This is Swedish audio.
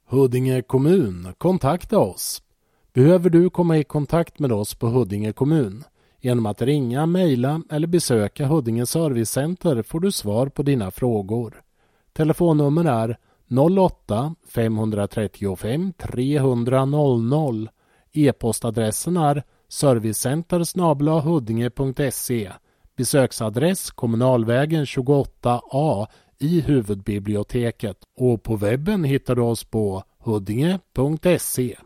Huddinge kommun, kontakta oss. Behöver du komma i kontakt med oss på Huddinge kommun? Genom att ringa, mejla eller besöka Huddinge servicecenter får du svar på dina frågor. Telefonnummer är 08-535 300 00. E-postadressen är servicecenter@huddinge.se. Besöksadress Kommunalvägen 28A i huvudbiblioteket, och på webben hittar du oss på huddinge.se.